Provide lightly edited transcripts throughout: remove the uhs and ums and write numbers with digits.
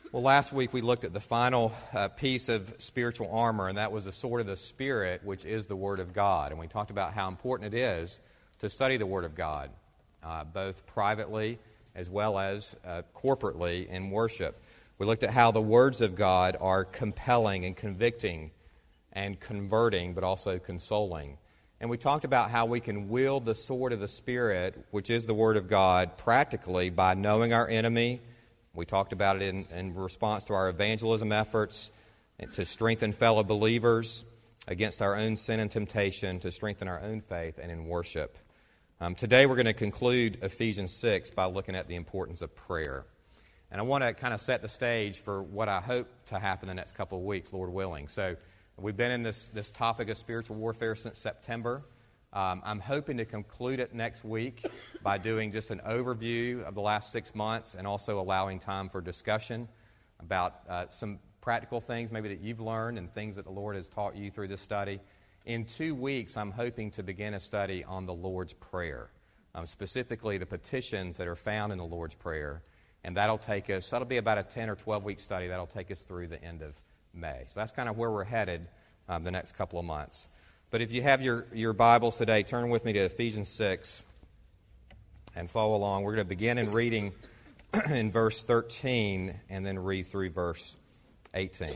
Well, last week we looked at the final piece of spiritual armor, and that was the sword of the Spirit, which is the Word of God. And we talked about how important it is to study the Word of God, both privately as well as corporately in worship. We looked at how the words of God are compelling and convicting and converting, but also consoling. And we talked about how we can wield the sword of the Spirit, which is the Word of God, practically by knowing our enemy. We talked about it in response to our evangelism efforts, and to strengthen fellow believers against our own sin and temptation, to strengthen our own faith, and in worship. Today we're going to conclude Ephesians 6 by looking at the importance of prayer. And I want to kind of set the stage for what I hope to happen the next couple of weeks, Lord willing. So we've been in this topic of spiritual warfare since September. I'm hoping to conclude it next week by doing just an overview of the last 6 months and also allowing time for discussion about some practical things maybe that you've learned and things that the Lord has taught you through this study. In 2 weeks, I'm hoping to begin a study on the Lord's Prayer, specifically the petitions that are found in the Lord's Prayer. And that'll be about a 10 or 12-week study. That'll take us through the end of May. So that's kind of where we're headed the next couple of months. But if you have your Bibles today, turn with me to Ephesians 6 and follow along. We're going to begin in reading in verse 13 and then read through verse 18.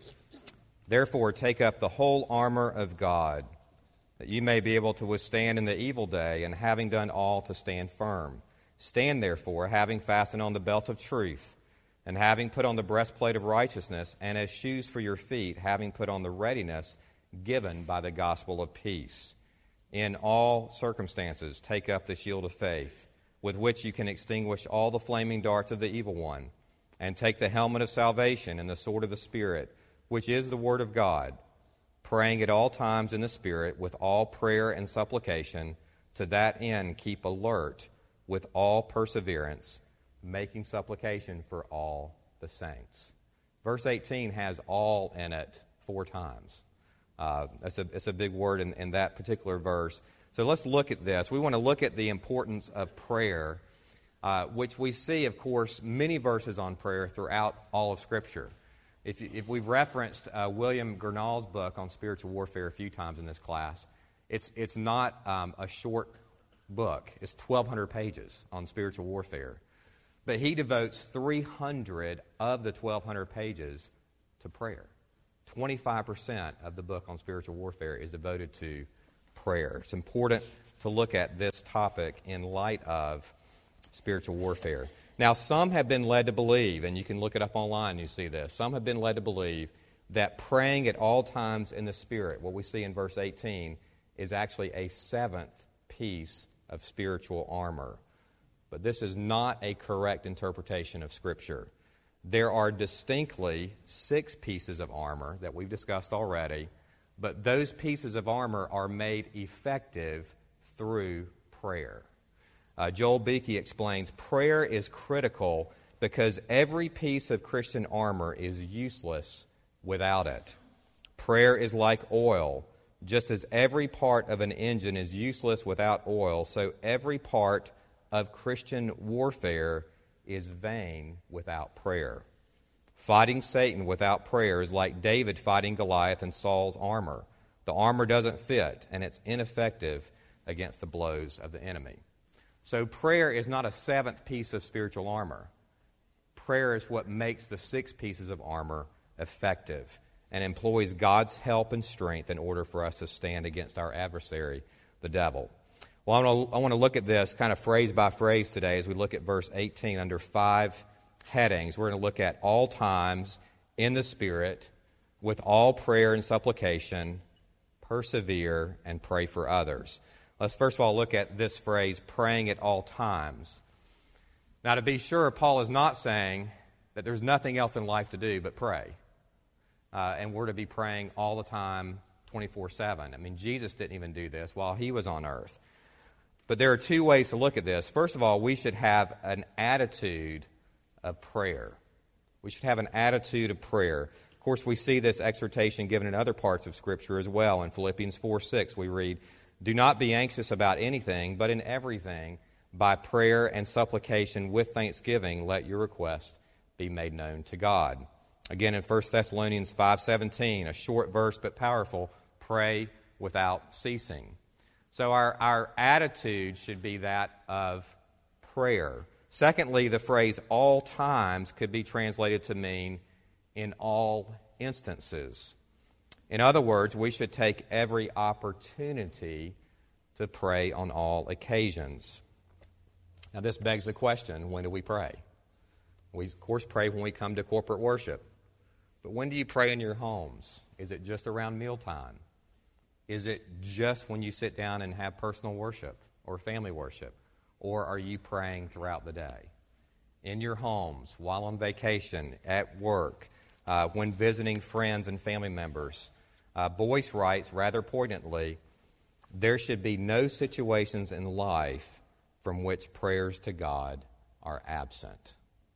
Therefore, take up the whole armor of God, that you may be able to withstand in the evil day, and having done all, to stand firm. Stand therefore, having fastened on the belt of truth, and having put on the breastplate of righteousness, and as shoes for your feet, having put on the readiness given by the gospel of peace. In all circumstances, take up the shield of faith, with which you can extinguish all the flaming darts of the evil one, and take the helmet of salvation and the sword of the Spirit, which is the Word of God, praying at all times in the Spirit with all prayer and supplication. To that end, keep alert with all perseverance, making supplication for all the saints. Verse 18 has all in it 4 times. It's a big word in that particular verse. So let's look at this. We want to look at the importance of prayer, which we see, of course, many verses on prayer throughout all of Scripture. If we've referenced William Gurnall's book on spiritual warfare a few times in this class, it's not a short book. It's 1,200 pages on spiritual warfare. But he devotes 300 of the 1,200 pages to prayer. 25% of the book on spiritual warfare is devoted to prayer. It's important to look at this topic in light of spiritual warfare. Now, some have been led to believe, and you can look it up online and you see this, some have been led to believe that praying at all times in the Spirit, what we see in verse 18, is actually a 7th piece of spiritual armor. But this is not a correct interpretation of Scripture. There are distinctly 6 pieces of armor that we've discussed already, but those pieces of armor are made effective through prayer. Joel Beeke explains, prayer is critical because every piece of Christian armor is useless without it. Prayer is like oil. Just as every part of an engine is useless without oil, so every part of Christian warfare is vain without prayer. Fighting Satan without prayer is like David fighting Goliath in Saul's armor. The armor doesn't fit, and it's ineffective against the blows of the enemy. So prayer is not a 7th piece of spiritual armor. Prayer is what makes the 6 pieces of armor effective and employs God's help and strength in order for us to stand against our adversary, the devil. Well, I want to look at this kind of phrase by phrase today as we look at verse 18 under 5 headings. We're going to look at all times in the Spirit, with all prayer and supplication, persevere, and pray for others. Let's first of all look at this phrase, praying at all times. Now, to be sure, Paul is not saying that there's nothing else in life to do but pray. And we're to be praying all the time, 24/7. I mean, Jesus didn't even do this while he was on earth. But there are 2 ways to look at this. First of all, we should have an attitude of prayer. We should have an attitude of prayer. Of course, we see this exhortation given in other parts of Scripture as well. In Philippians 4:6, we read, "Do not be anxious about anything, but in everything, by prayer and supplication with thanksgiving, let your requests be made known to God. Again, in 1 Thessalonians 5:17, a short verse but powerful, pray without ceasing. So our attitude should be that of prayer. Secondly, the phrase all times could be translated to mean in all instances. In other words, we should take every opportunity to pray on all occasions. Now, this begs the question, when do we pray? We, of course, pray when we come to corporate worship. But when do you pray in your homes? Is it just around mealtime? Is it just when you sit down and have personal worship or family worship? Or are you praying throughout the day? In your homes, while on vacation, at work, when visiting friends and family members. Boyce writes rather poignantly, there should be no situations in life from which prayers to God are absent.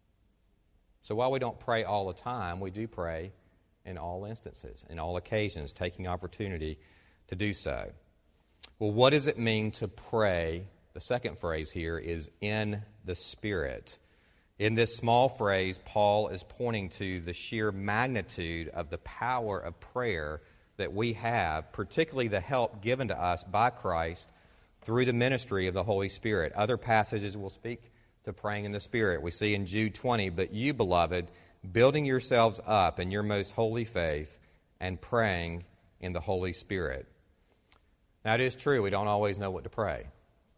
So while we don't pray all the time, we do pray in all instances, in all occasions, taking opportunity to do so. Well, what does it mean to pray? The second phrase here is in the Spirit. In this small phrase, Paul is pointing to the sheer magnitude of the power of prayer that we have, particularly the help given to us by Christ through the ministry of the Holy Spirit. Other passages will speak to praying in the Spirit. We see in Jude 20, but you, beloved, building yourselves up in your most holy faith and praying in the Holy Spirit. Now, it is true we don't always know what to pray,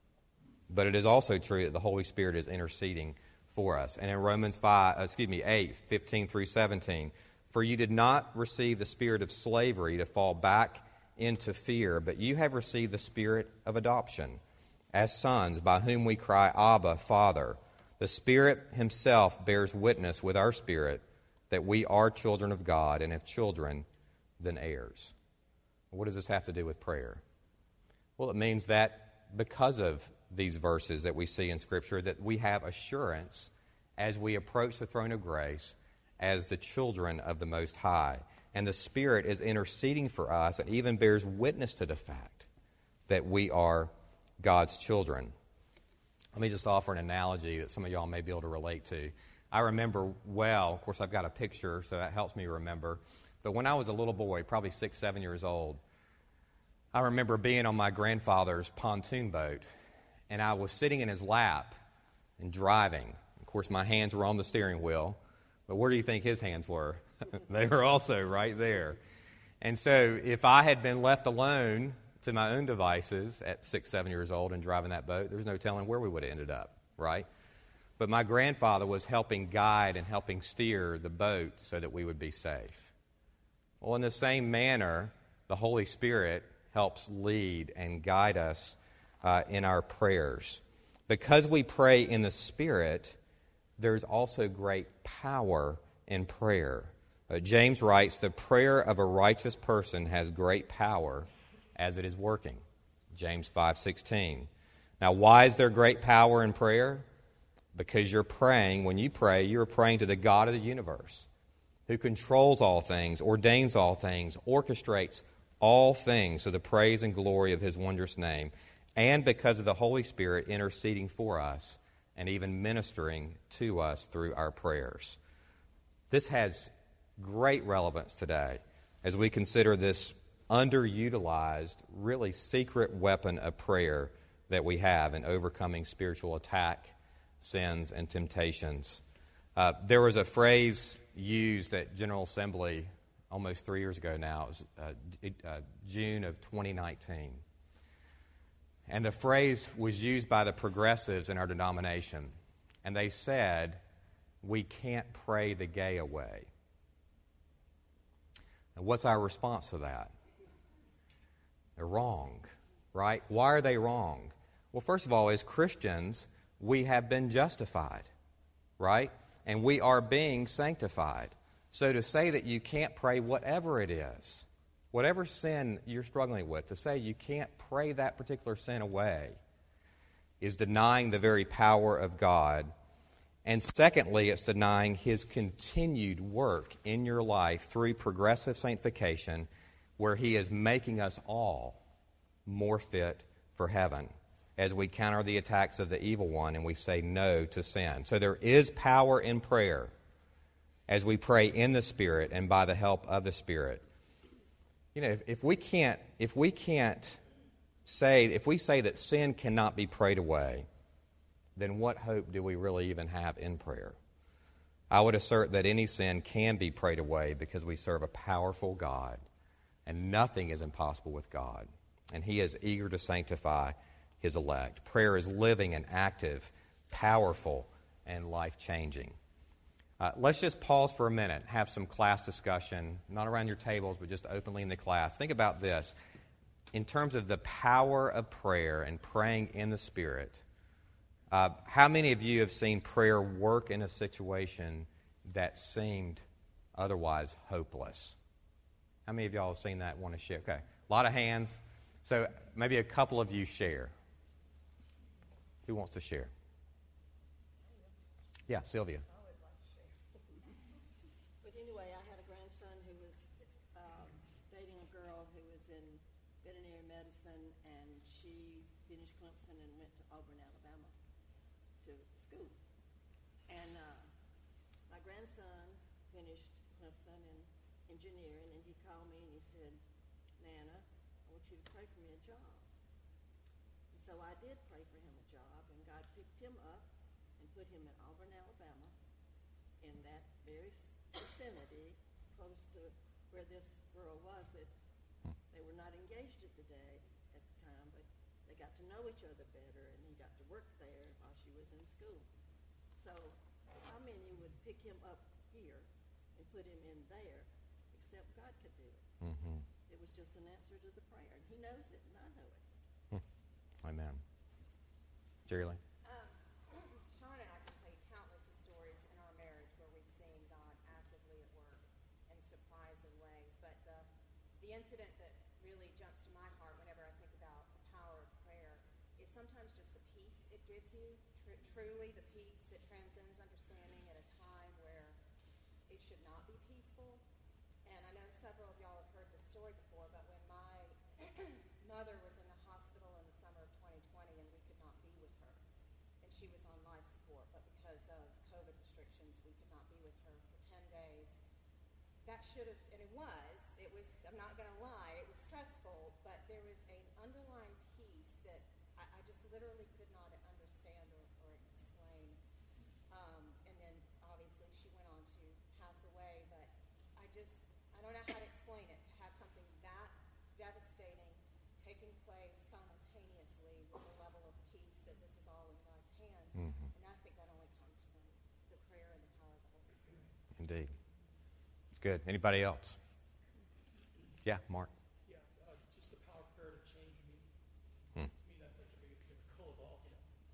but it is also true that the Holy Spirit is interceding for us. And in Romans 8, 15 through 17, for you did not receive the spirit of slavery to fall back into fear, but you have received the spirit of adoption as sons, by whom we cry, Abba, Father. The Spirit himself bears witness with our spirit that we are children of God, and if children, then heirs. What does this have to do with prayer? Well, it means that because of these verses that we see in Scripture, that we have assurance as we approach the throne of grace as the children of the Most High. And the Spirit is interceding for us and even bears witness to the fact that we are God's children. Let me just offer an analogy that some of y'all may be able to relate to. I remember well, of course I've got a picture, so that helps me remember. But when I was a little boy, probably 6, 7 years old, I remember being on my grandfather's pontoon boat, and I was sitting in his lap and driving. Of course, my hands were on the steering wheel, but where do you think his hands were? They were also right there. And so if I had been left alone to my own devices at 6, 7 years old and driving that boat, there's no telling where we would have ended up, right? But my grandfather was helping guide and helping steer the boat so that we would be safe. Well, in the same manner, the Holy Spirit helps lead and guide us in our prayers. Because we pray in the Spirit, there's also great power in prayer. James writes, the prayer of a righteous person has great power as it is working. James 5:16. Now, why is there great power in prayer? Because you're praying, when you pray, you're praying to the God of the universe, who controls all things, ordains all things, orchestrates all things to the praise and glory of his wondrous name, and because of the Holy Spirit interceding for us and even ministering to us through our prayers. This has great relevance today as we consider this underutilized, really secret weapon of prayer that we have in overcoming spiritual attack, sins, and temptations. There was a phrase used at General Assembly almost 3 years ago now. It was June of 2019. And the phrase was used by the progressives in our denomination. And they said, we can't pray the gay away. And what's our response to that? They're wrong, right? Why are they wrong? Well, first of all, as Christians, we have been justified, right? And we are being sanctified. So to say that you can't pray whatever it is, whatever sin you're struggling with, to say you can't pray that particular sin away is denying the very power of God. And secondly, it's denying his continued work in your life through progressive sanctification, where he is making us all more fit for heaven as we counter the attacks of the evil one and we say no to sin. So there is power in prayer. as we pray in the Spirit and by the help of the Spirit. You know, if we say that sin cannot be prayed away, then what hope do we really even have in prayer? I would assert that any sin can be prayed away because we serve a powerful God, and nothing is impossible with God, and He is eager to sanctify His elect. Prayer is living and active, powerful, and life-changing. Let's just pause for a minute, have some class discussion, not around your tables, but just openly in the class. Think about this. In terms of the power of prayer and praying in the Spirit, how many of you have seen prayer work in a situation that seemed otherwise hopeless? How many of y'all have seen that and want to share? Okay, a lot of hands. So maybe a couple of you share. Who wants to share? Yeah, Sylvia. And she finished Clemson and went to Auburn, Alabama to school. And my grandson finished Clemson in engineering, and he called me and he said, Nana, I want you to pray for me a job. And so I did pray for him a job, and God picked him up and put him in Auburn, Alabama, in that very vicinity, close to where this girl was. That they were not engaged at the time, but they got to know each other better, and he got to work there while she was in school. So how many would pick him up here and put him in there, except God could do it? Mm-hmm. It was just an answer to the prayer, and he knows it, and I know it. Amen. Jerry Lynn? Sean and I can tell you countless of stories in our marriage where we've seen God actively at work in surprising ways, but the incident that really jumps to my heart whenever I think about the power of prayer is sometimes just the peace it gives you, truly the peace that transcends understanding at a time where it should not be peaceful. And I know several of y'all have heard this story before, but when my mother was in the hospital in the summer of 2020 and we could not be with her, and she was on life support, but because of COVID restrictions, we could not be with her for 10 days. That should have, and it was, I'm not going to lie, it was stressful, but there was an underlying peace that I just literally could not understand or explain. And then obviously she went on to pass away, but I don't know how to explain it, to have something that devastating taking place simultaneously with a level of peace that this is all in God's hands. Mm-hmm. And I think that only comes from the prayer and the power of the Holy Spirit. Indeed. It's good. Anybody else? Yeah, Mark. Yeah, just the power of prayer to change me. To me, that's like the biggest miracle of all.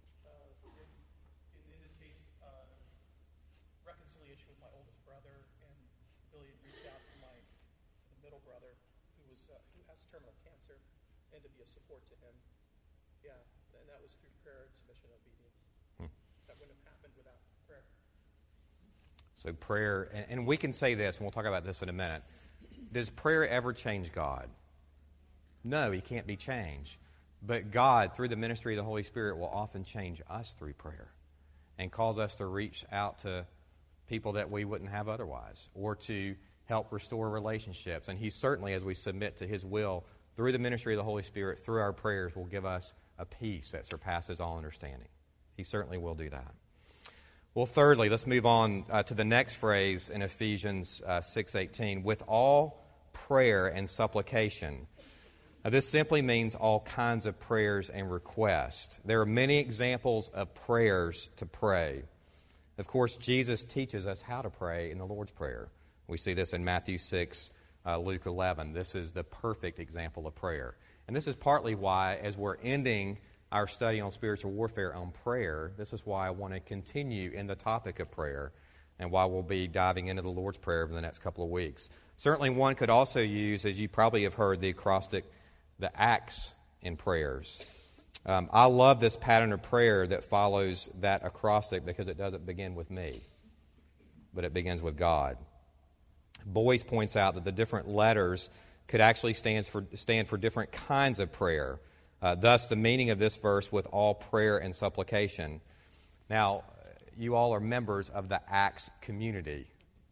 In this case, reconciliation with my oldest brother, and Billy had reached out to the middle brother who has terminal cancer, and to be a support to him. Yeah, and that was through prayer and submission and obedience. That wouldn't have happened without prayer. So prayer, and we can say this, and we'll talk about this in a minute. Does prayer ever change God? No, He can't be changed. But God, through the ministry of the Holy Spirit, will often change us through prayer and cause us to reach out to people that we wouldn't have otherwise, or to help restore relationships. And He certainly, as we submit to His will, through the ministry of the Holy Spirit, through our prayers, will give us a peace that surpasses all understanding. He certainly will do that. Well, thirdly, let's move on to the next phrase in Ephesians 6:18. With all prayer and supplication. Now, this simply means all kinds of prayers and requests. There are many examples of prayers to pray. Of course, Jesus teaches us how to pray in the Lord's Prayer. We see this in Matthew 6, Luke 11. This is the perfect example of prayer. And this is partly why, as we're ending our study on spiritual warfare on prayer, this is why I want to continue in the topic of prayer, and why we'll be diving into the Lord's Prayer over the next couple of weeks. Certainly one could also use, as you probably have heard, the acrostic, the acts in prayers. I love this pattern of prayer that follows that acrostic because it doesn't begin with me, but it begins with God. Boyce points out that the different letters could actually stand for different kinds of prayer. Thus, the meaning of this verse, with all prayer and supplication. Now, you all are members of the Acts community,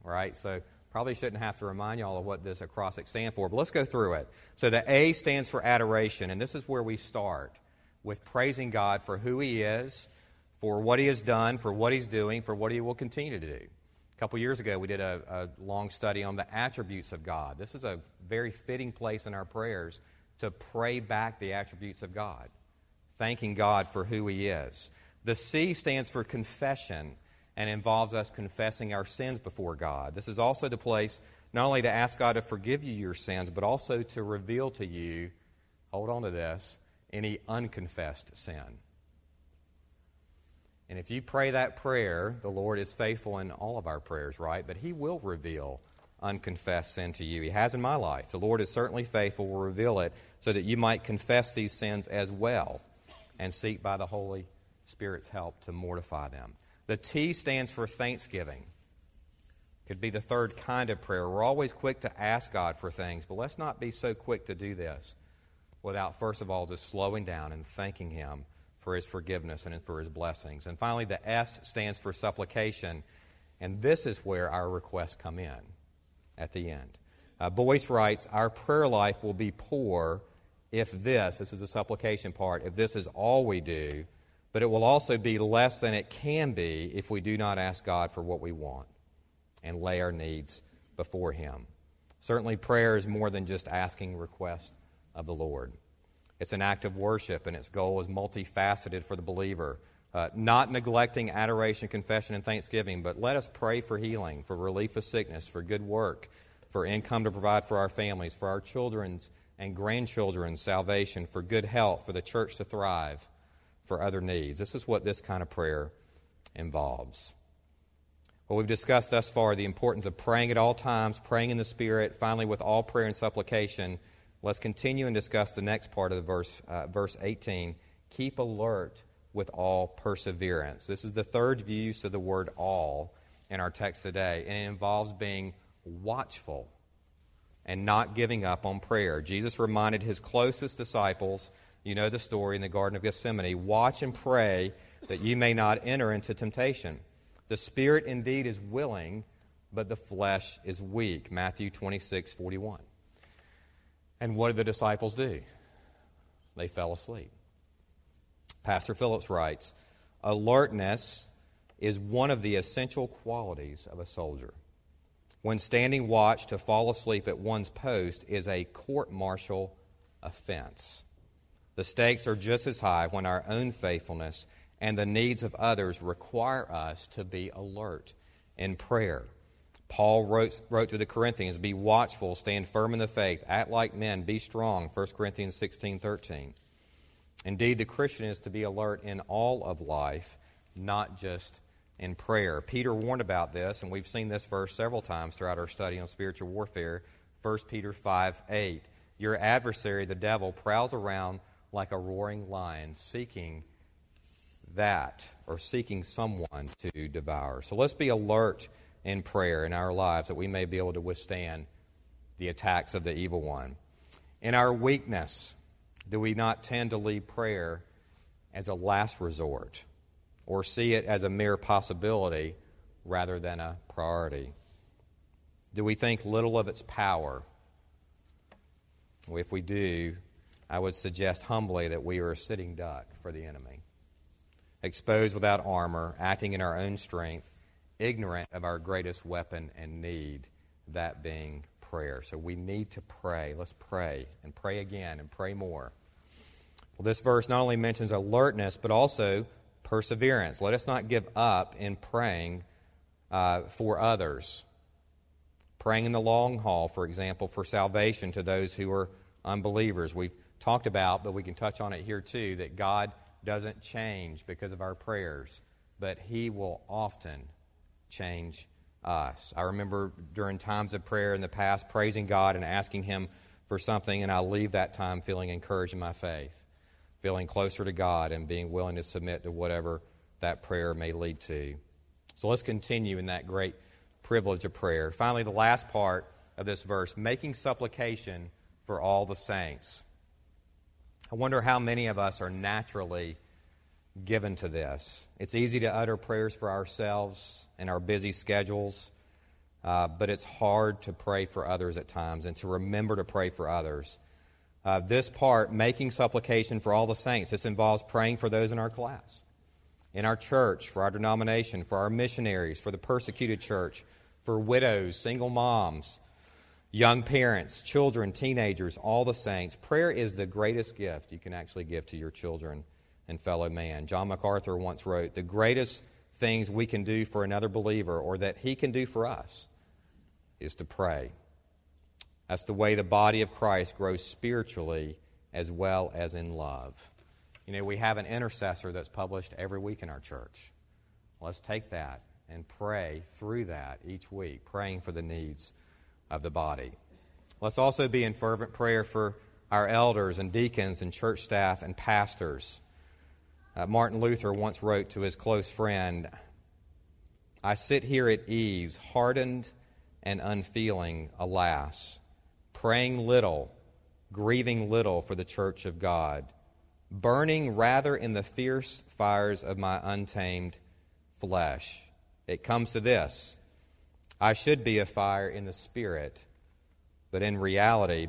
right? So probably shouldn't have to remind y'all of what this acrostic stands for, but let's go through it. So the A stands for adoration, and this is where we start with praising God for who He is, for what He has done, for what He's doing, for what He will continue to do. A couple years ago, we did a long study on the attributes of God. This is a very fitting place in our prayers to pray back the attributes of God, thanking God for who He is. The C stands for confession and involves us confessing our sins before God. This is also the place not only to ask God to forgive you your sins, but also to reveal to you, hold on to this, any unconfessed sin. And if you pray that prayer, the Lord is faithful in all of our prayers, right? But He will reveal unconfessed sin to you. He has in my life. The Lord is certainly faithful, will reveal it so that you might confess these sins as well and seek by the Holy Spirit's help to mortify them. The T stands for thanksgiving. Could be the third kind of prayer. We're always quick to ask God for things, but let's not be so quick to do this without, first of all, just slowing down and thanking Him for His forgiveness and for His blessings. And finally, the S stands for supplication, and this is where our requests come in at the end. Boyce writes, our prayer life will be poor if this is the supplication part, if this is all we do, but it will also be less than it can be if we do not ask God for what we want and lay our needs before Him. Certainly prayer is more than just asking requests of the Lord. It's an act of worship, and its goal is multifaceted for the believer. Not neglecting adoration, confession, and thanksgiving, but let us pray for healing, for relief of sickness, for good work, for income to provide for our families, for our children's and grandchildren's salvation, for good health, for the church to thrive, for other needs. This is what this kind of prayer involves. Well, we've discussed thus far the importance of praying at all times, praying in the Spirit, finally with all prayer and supplication. Let's continue and discuss the next part of the verse 18. Keep alert with all perseverance. This is the third use of the word all in our text today, and it involves being watchful and not giving up on prayer. Jesus reminded His closest disciples, you know the story in the Garden of Gethsemane, watch and pray that you may not enter into temptation. The spirit indeed is willing, but the flesh is weak. Matthew 26:41. And what did the disciples do? They fell asleep. Pastor Phillips writes, alertness is one of the essential qualities of a soldier. When standing watch, to fall asleep at one's post is a court-martial offense. The stakes are just as high when our own faithfulness and the needs of others require us to be alert in prayer. Paul wrote to the Corinthians, be watchful, stand firm in the faith, act like men, be strong, 1 Corinthians 16:13. Indeed, the Christian is to be alert in all of life, not just in prayer. Peter warned about this, and we've seen this verse several times throughout our study on spiritual warfare. 1 Peter 5:8. Your adversary, the devil, prowls around like a roaring lion, seeking someone to devour. So let's be alert in prayer in our lives that we may be able to withstand the attacks of the evil one. In our weakness, do we not tend to leave prayer as a last resort or see it as a mere possibility rather than a priority? Do we think little of its power? Well, if we do, I would suggest humbly that we are a sitting duck for the enemy, exposed without armor, acting in our own strength, ignorant of our greatest weapon and need, that being prayer. So we need to pray. Let's pray and pray again and pray more. Well, this verse not only mentions alertness, but also perseverance. Let us not give up in praying for others. Praying in the long haul, for example, for salvation to those who are unbelievers. We've talked about, but we can touch on it here too, that God doesn't change because of our prayers, but He will often change us. I remember during times of prayer in the past praising God and asking Him for something, and I leave that time feeling encouraged in my faith, feeling closer to God and being willing to submit to whatever that prayer may lead to. So let's continue in that great privilege of prayer. Finally, the last part of this verse, making supplication for all the saints. I wonder how many of us are naturally given to this. It's easy to utter prayers for ourselves in our busy schedules. but it's hard to pray for others at times and to remember to pray for others. This part, making supplication for all the saints, this involves praying for those in our class, in our church, for our denomination, for our missionaries, for the persecuted church, for widows, single moms, young parents, children, teenagers, all the saints. Prayer is the greatest gift you can actually give to your children and fellow man. John MacArthur once wrote, the greatest things we can do for another believer, or that he can do for us, is to pray. That's the way the body of Christ grows spiritually as well as in love. You know, we have an intercessor that's published every week in our church. Let's take that and pray through that each week, praying for the needs of the body. Let's also be in fervent prayer for our elders and deacons and church staff and pastors. Martin Luther once wrote to his close friend, I sit here at ease, hardened and unfeeling, alas, praying little, grieving little for the church of God, burning rather in the fierce fires of my untamed flesh. It comes to this: I should be a fire in the spirit, but in reality,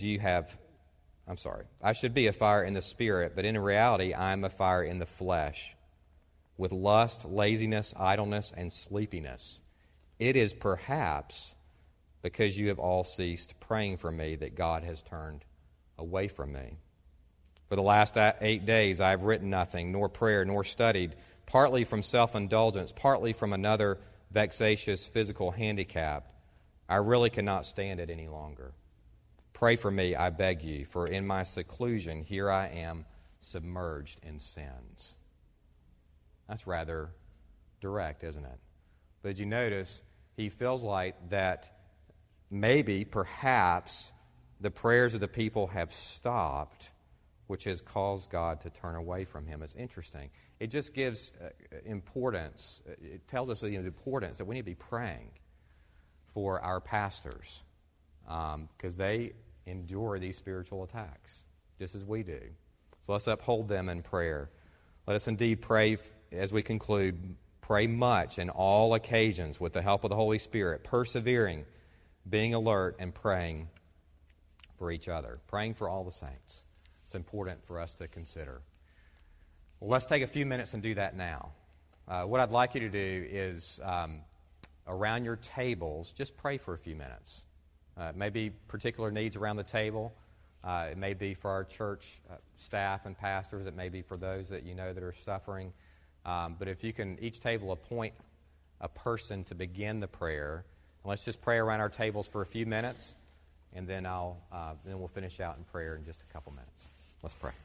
I should be a fire in the spirit, but in reality, I am a fire in the flesh, with lust, laziness, idleness, and sleepiness. It is perhaps because you have all ceased praying for me that God has turned away from me. For the last 8 days I have written nothing, nor prayer, nor studied, partly from self-indulgence, partly from another vexatious physical handicap. I really cannot stand it any longer. Pray for me, I beg you, for in my seclusion here I am submerged in sins. That's rather direct, isn't it? But did you notice he feels like that maybe, perhaps, the prayers of the people have stopped, which has caused God to turn away from him. It's interesting. It just gives importance. It tells us the importance that we need to be praying for our pastors because they endure these spiritual attacks just as we do. So let's uphold them in prayer. Let us indeed pray, as we conclude, pray much in all occasions with the help of the Holy Spirit, persevering, being alert, and praying for each other, praying for all the saints. It's important for us to consider. Well, let's take a few minutes and do that now. What I'd like you to do is, around your tables, just pray for a few minutes. It may be particular needs around the table. It may be for our church staff and pastors. It may be for those that you know that are suffering. But if you can, each table appoint a person to begin the prayer. And let's just pray around our tables for a few minutes, and then then we'll finish out in prayer in just a couple minutes. Let's pray.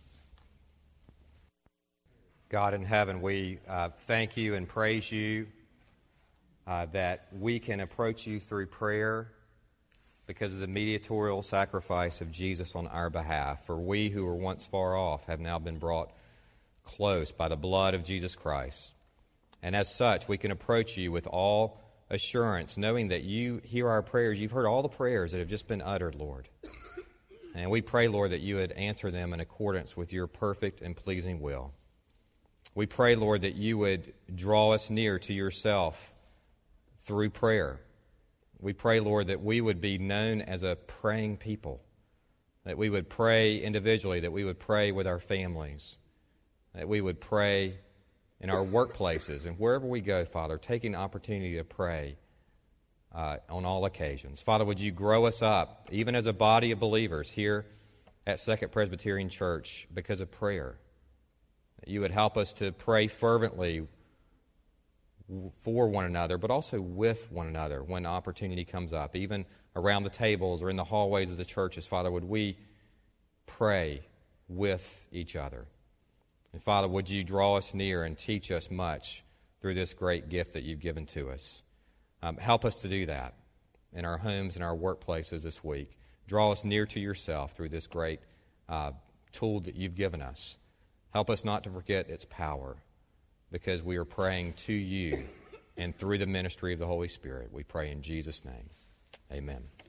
God in heaven, we thank you and praise you that we can approach you through prayer because of the mediatorial sacrifice of Jesus on our behalf. For we who were once far off have now been brought close by the blood of Jesus Christ. And as such, we can approach you with all assurance, knowing that you hear our prayers. You've heard all the prayers that have just been uttered, Lord. And we pray, Lord, that you would answer them in accordance with your perfect and pleasing will. We pray, Lord, that you would draw us near to yourself through prayer. We pray, Lord, that we would be known as a praying people, that we would pray individually, that we would pray with our families, that we would pray in our workplaces and wherever we go, Father, taking opportunity to pray on all occasions. Father, would you grow us up, even as a body of believers here at Second Presbyterian Church, because of prayer. That you would help us to pray fervently for one another, but also with one another when opportunity comes up, even around the tables or in the hallways of the churches. Father, would we pray with each other? And Father, would you draw us near and teach us much through this great gift that you've given to us? Help us to do that in our homes and our workplaces this week. Draw us near to yourself through this great tool that you've given us. Help us not to forget its power, because we are praying to you and through the ministry of the Holy Spirit. We pray in Jesus' name. Amen.